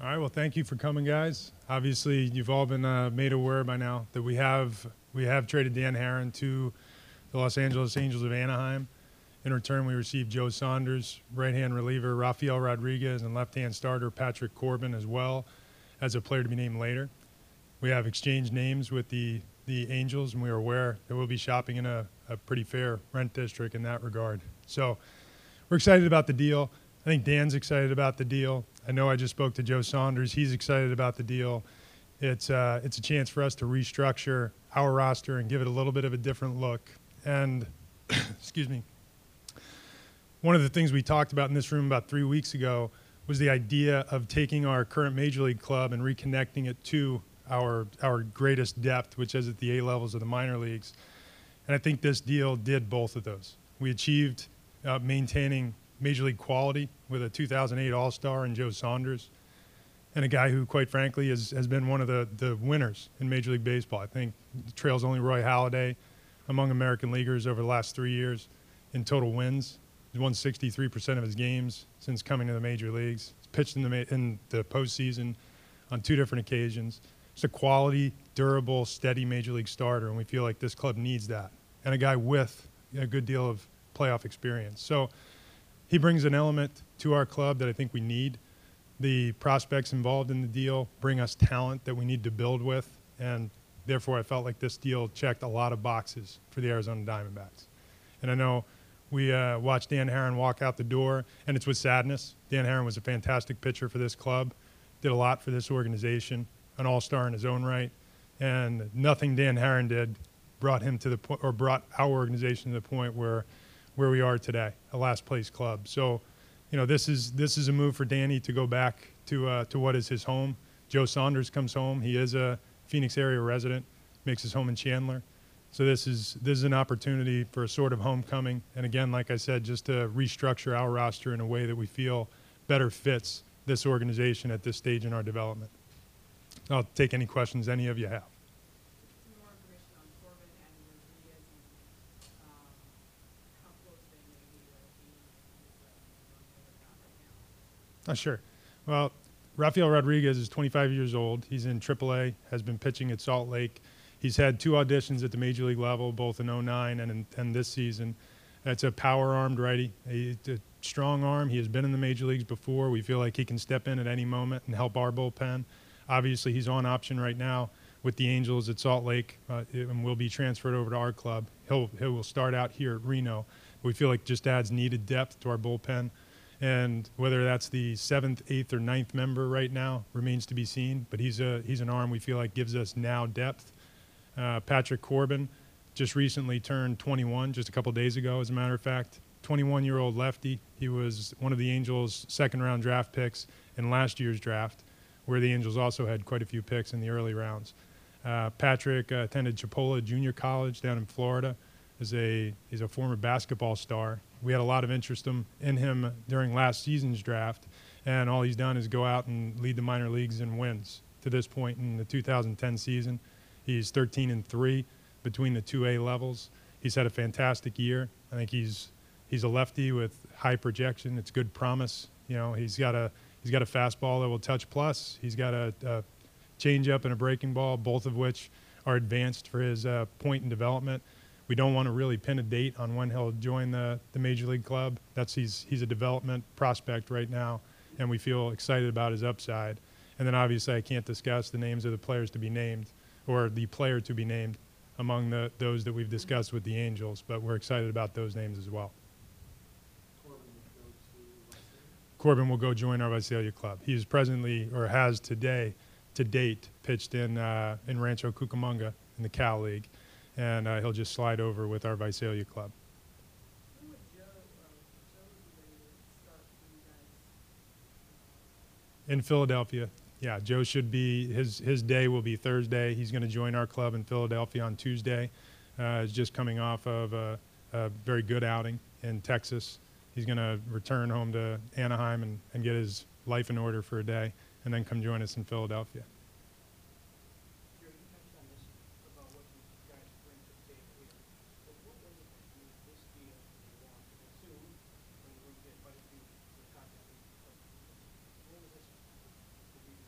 All right. Well, thank you for coming, guys. Obviously, you've all been made aware by now that we have traded Dan Herron to the Los Angeles Angels of Anaheim. In return, we received Joe Saunders, right-hand reliever Rafael Rodriguez, and left-hand starter Patrick Corbin, as well as a player to be named later. We have exchanged names with the Angels, and we are aware that we'll be shopping in a pretty fair rent district in that regard. So we're excited about the deal. I think Dan's excited about the deal. I know I just spoke to Joe Saunders. He's excited about the deal. It's a chance for us to restructure our roster and give it a little bit of a different look. And, excuse me, one of the things we talked about in this room about 3 weeks ago was the idea of taking our current Major League club and reconnecting it to our greatest depth, which is at the A levels of the minor leagues. And I think this deal did both of those. We achieved maintaining Major League quality with a 2008 All-Star in Joe Saunders, and a guy who, quite frankly, has been one of the winners in Major League Baseball. I think trails only Roy Halladay among American leaguers over the last 3 years in total wins. He's won 63% of his games since coming to the major leagues. He's pitched in the postseason on 2 different occasions. It's a quality, durable, steady major league starter, and we feel like this club needs that. And a guy with a good deal of playoff experience. So he brings an element to our club that I think we need. The prospects involved in the deal bring us talent that we need to build with, and therefore I felt like this deal checked a lot of boxes for the Arizona Diamondbacks. And I know we watched Dan Herron walk out the door, and it's with sadness. Dan Herron was a fantastic pitcher for this club, did a lot for this organization, an all-star in his own right, and nothing Dan Herron did brought him to the point, or brought our organization to the point where we are today, a last-place club. So, you know, this is a move for Danny to go back to what is his home. Joe Saunders comes home. He is a Phoenix area resident, makes his home in Chandler. So this is an opportunity for a sort of homecoming. And again, like I said, just to restructure our roster in a way that we feel better fits this organization at this stage in our development. I'll take any questions any of you have. Some more information on Corbin and Rodriguez and how close they may be to being right now. Sure. Well, Rafael Rodriguez is 25 years old. He's in AAA, has been pitching at Salt Lake. He's had 2 auditions at the major league level, both in 09 and this season. That's a power-armed righty, a strong arm. He has been in the major leagues before. We feel like he can step in at any moment and help our bullpen. Obviously, he's on option right now with the Angels at Salt Lake and will be transferred over to our club. He will start out here at Reno. We feel like just adds needed depth to our bullpen. And whether that's the 7th, 8th, or 9th member right now remains to be seen. But he's an arm we feel like gives us now depth. Patrick Corbin just recently turned 21, just a couple days ago, as a matter of fact. 21-year-old lefty. He was one of the Angels' second-round draft picks in last year's draft, where the Angels also had quite a few picks in the early rounds. Patrick attended Chipola Junior College down in Florida. He's a former basketball star. We had a lot of interest in him during last season's draft, and all he's done is go out and lead the minor leagues in wins to this point in the 2010 season. He's 13-3 between the 2A levels. He's had a fantastic year. I think he's a lefty with high projection. It's good promise. You know, he's got a fastball that will touch plus. He's got a changeup and a breaking ball, both of which are advanced for his point in development. We don't want to really pin a date on when he'll join the major league club. He's a development prospect right now, and we feel excited about his upside. And then obviously I can't discuss the names of the players to be named, or the player to be named among those that we've discussed with the Angels, but we're excited about those names as well. Corbin will go join our Visalia club. He's presently, or has to date, pitched in Rancho Cucamonga in the Cal League, and he'll just slide over with our Visalia club. When would Joe be ready to start for you guys? In Philadelphia. Yeah, Joe should be, his day will be Thursday. He's going to join our club in Philadelphia on Tuesday. He's just coming off of a very good outing in Texas. He's going to return home to Anaheim and get his life in order for a day, and then come join us in Philadelphia. You touched on this about what you guys bring to the table here. But what was it that made this deal you want to pursue when we get quite a few contact? What was this the reason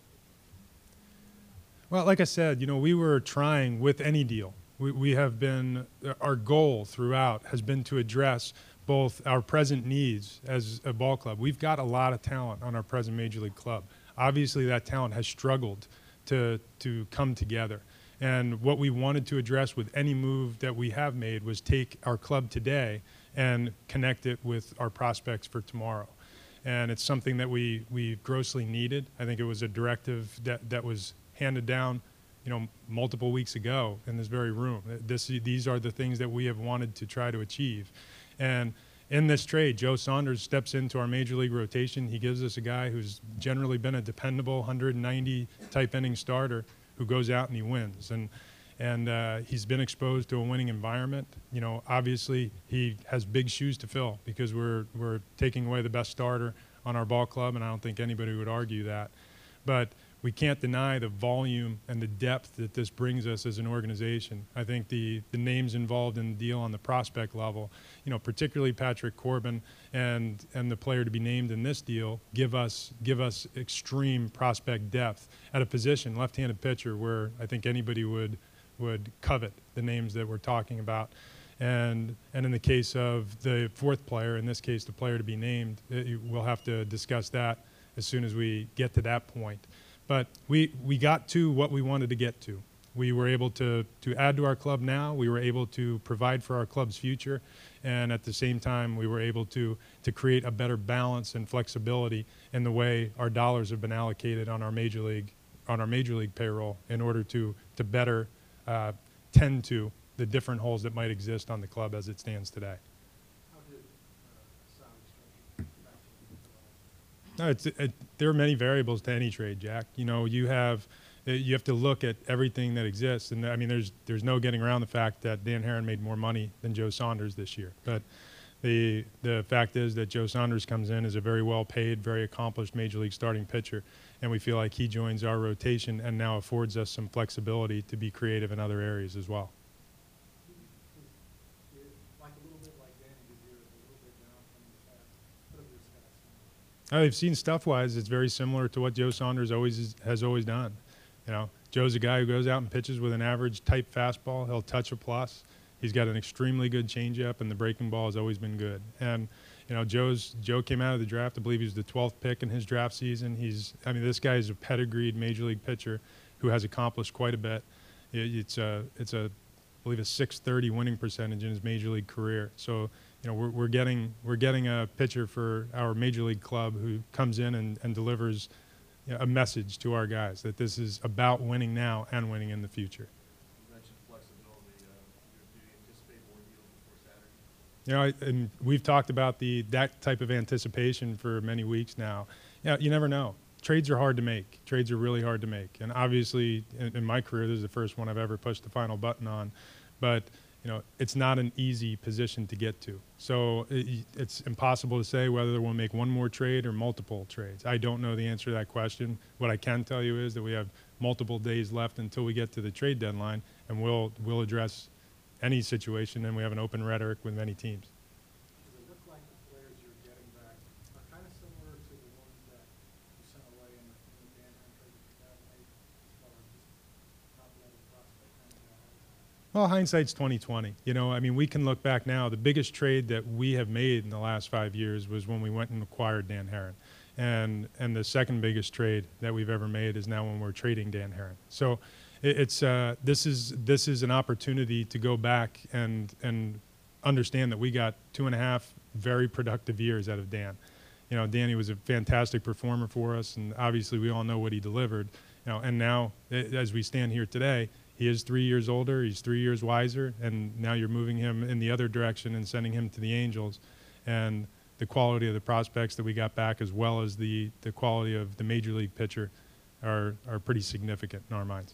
Well, like I said, we were trying with any deal. We have been, our goal throughout has been to address both our present needs as a ball club. We've got a lot of talent on our present Major League club. Obviously, that talent has struggled to come together. And what we wanted to address with any move that we have made was take our club today and connect it with our prospects for tomorrow. And it's something that we grossly needed. I think it was a directive that was handed down, multiple weeks ago in this very room. These are the things that we have wanted to try to achieve. And in this trade, Joe Saunders steps into our Major League rotation. He gives us a guy who's generally been a dependable 190 type inning starter who goes out and he wins. And he's been exposed to a winning environment. Obviously he has big shoes to fill because we're taking away the best starter on our ball club, and I don't think anybody would argue that. But we can't deny the volume and the depth that this brings us as an organization. I think the names involved in the deal on the prospect level, particularly Patrick Corbin and the player to be named in this deal, give us extreme prospect depth at a position, left-handed pitcher, where I think anybody would covet the names that we're talking about. And in the case of the fourth player, in this case the player to be named, we'll have to discuss that as soon as we get to that point. But we got to what we wanted to get to. We were able to add to our club now. We were able to provide for our club's future. And at the same time, we were able to create a better balance and flexibility in the way our dollars have been allocated on our Major League payroll in order to better tend to the different holes that might exist on the club as it stands today. How did salary structure factor into it all? There are many variables to any trade, Jack. You have to look at everything that exists, and I mean, there's no getting around the fact that Dan Herron made more money than Joe Saunders this year. But the fact is that Joe Saunders comes in as a very well-paid, very accomplished Major League starting pitcher, and we feel like he joins our rotation and now affords us some flexibility to be creative in other areas as well. Like a little bit like Danny, his year is a little bit down from the past. What have your stats seen? I've seen stuff-wise, it's very similar to what Joe Saunders has always done. Joe's a guy who goes out and pitches with an average type fastball. He'll touch a plus. He's got an extremely good changeup, and the breaking ball has always been good. And Joe came out of the draft. I believe he was the 12th pick in his draft season. This guy is a pedigreed Major League pitcher who has accomplished quite a bit. It's I believe a .630 winning percentage in his Major League career. So we're getting a pitcher for our Major League club who comes in and delivers a message to our guys that this is about winning now and winning in the future. You mentioned flexibility. Do you anticipate more deals before Saturday? And we've talked about that type of anticipation for many weeks now. You never know. Trades are hard to make. Trades are really hard to make. And obviously, in my career, this is the first one I've ever pushed the final button on. But it's not an easy position to get to. So it's impossible to say whether we'll make one more trade or multiple trades. I don't know the answer to that question. What I can tell you is that we have multiple days left until we get to the trade deadline, and we'll address any situation, and we have an open rhetoric with many teams. Does it look like the players you're getting back are kind of similar to the ones that you sent away in the Dan Herron trade of 2008, as far as just top-level prospect kind of guys? Well, hindsight's 20/20. We can look back now. The biggest trade that we have made in the last 5 years was when we went and acquired Dan Herron. And the second biggest trade that we've ever made is now when we're trading Dan Herron. So this is an opportunity to go back and understand that we got 2.5 very productive years out of Dan. Danny was a fantastic performer for us, and obviously we all know what he delivered. And now, as we stand here today, he is 3 years older, he's 3 years wiser, and now you're moving him in the other direction and sending him to the Angels. And the quality of the prospects that we got back, as well as the quality of the Major League pitcher, are pretty significant in our minds.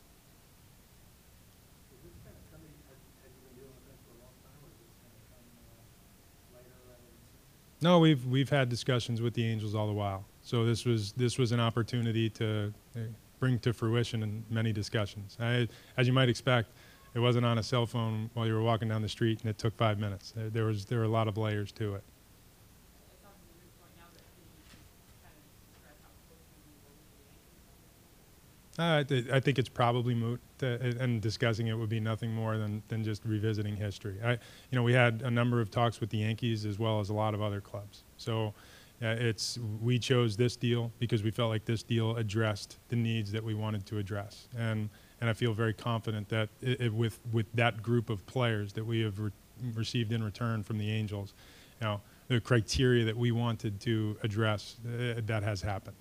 Is this kind of coming, had you been dealing with him for a long time, or is this kind of coming later rather than sooner? No, we've had discussions with the Angels all the while. So this was an opportunity to bring to fruition in many discussions. As you might expect, it wasn't on a cell phone while you were walking down the street, and it took 5 minutes. There were a lot of layers to it. It's obviously a good point now that he kind of described how close he was to the Yankees. I think it's probably moot, and discussing it would be nothing more than just revisiting history. We had a number of talks with the Yankees as well as a lot of other clubs. So we chose this deal because we felt like this deal addressed the needs that we wanted to address, and I feel very confident that with that group of players that we have received in return from the Angels, the criteria that we wanted to address, that has happened.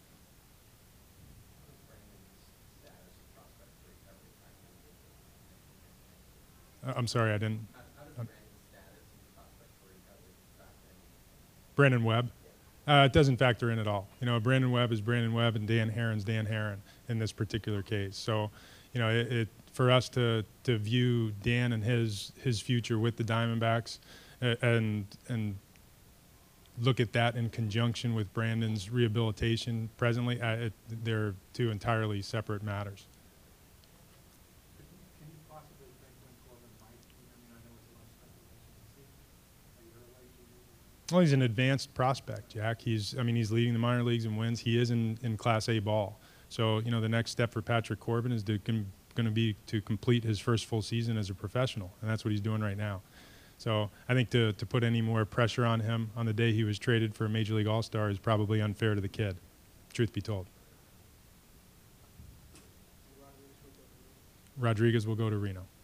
I'm sorry, I didn't. Brandon Webb. It doesn't factor in at all. Brandon Webb is Brandon Webb, and Dan Heron's Dan Heron in this particular case. So, for us to view Dan and his future with the Diamondbacks, and look at that in conjunction with Brandon's rehabilitation presently, they're two entirely separate matters. Can you possibly think when Corbin might, I know it's a lot of speculation, a year late? Well, he's an advanced prospect, Jack. He's leading the minor leagues in wins. He is in Class A ball. So, the next step for Patrick Corbin is going to be to complete his first full season as a professional, and that's what he's doing right now. So I think to put any more pressure on him on the day he was traded for a Major League All-Star is probably unfair to the kid, truth be told. Rodriguez will go to Reno.